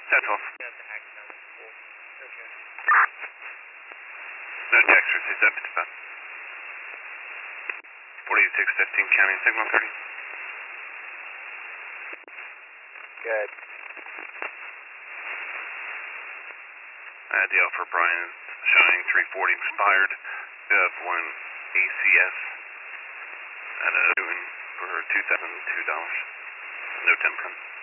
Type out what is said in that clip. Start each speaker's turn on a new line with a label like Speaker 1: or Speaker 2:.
Speaker 1: 10-12. No text received, 755. 4615 County, signal 30.
Speaker 2: Good.
Speaker 1: DL for Brian is showing 340 expired. You have one ACS at a Newton for $2,002. No 10 print.